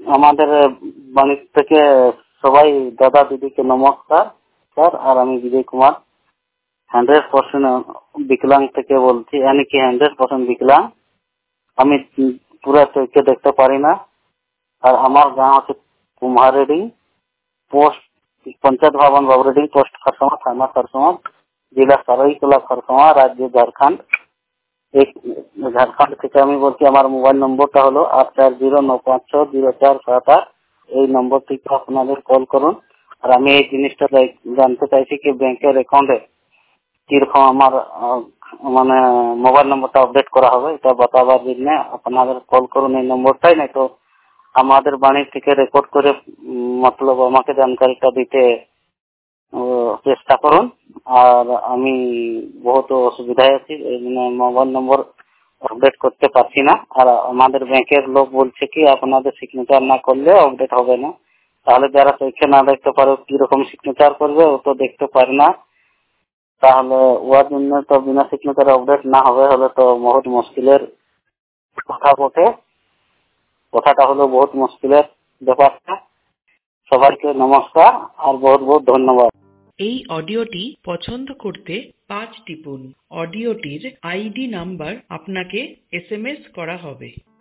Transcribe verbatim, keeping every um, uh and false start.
আমাদের বাড়ি থেকে সবাই দাদা দিদিকে নমস্কার স্যার। আর আমি বিজয় কুমার হান্ড্রেড পার্সেন্ট বিকলাং থেকে বলছি, यानी कि হান্ড্রেড পার্সেন্ট বিকলাং। আমি পুরা চোখে দেখতে পারি না। আর আমার গাঁও হচ্ছে কুমারেডি, পোস্ট পঞ্চায়েত ভবন বাবরেডি, পোস্ট খরসমা, থানা খরসমা, জেলা সরাইকেলা খরসমা, রাজ্য ঝাড়খণ্ড। एक झारखंड থেকে আমি বলছি। আমার মোবাইল নম্বরটা হলো আট চার জিরো নয় পাঁচ ছয় জিরো চার সাত আট। এই নম্বর থেকে আপনাদের কল করুন। আর আমি এই জিনিসটা জানতে চাইছি কি ব্যাংকের অ্যাকাউন্টে কিরকম আমার মানে মোবাইল নম্বরটা আপডেট করা হবে, এটা বাতাবার জন্য আপনাদের কল করুন এই নম্বরটাই। নাই তো আমাদের বাড়ি থেকে রেকর্ড করে মতলব আমাকে জানকারিটা দিতে চেষ্টা করুন। আর আমি বহুত অসুবিধায় আছি, এই জন্য মোবাইল নম্বর আপডেট করতে পারছি না। আর আমাদের ব্যাংকের লোক বলছে কি আপনাদের সিগনেচার না করলে আপডেট হবে না। তাহলে যারা চোখে না দেখতে পারে কিরকম সিগনেচার করবে, ও তো দেখতে পারে না। তাহলে ওর জন্য তো বিনা সিগনেচার আপডেট না হবে হলে তো বহুত মুশকিলের কথা বটে। কথাটা হলো বহুত মুশকিলের ব্যাপারটা। সবাইকে নমস্কার আর বহুত বহুত ধন্যবাদ। এই অডিওটি পছন্দ করতে পাঁচ টিপুন। অডিওটির আইডি নাম্বার আপনাকে এসএমএস করা হবে।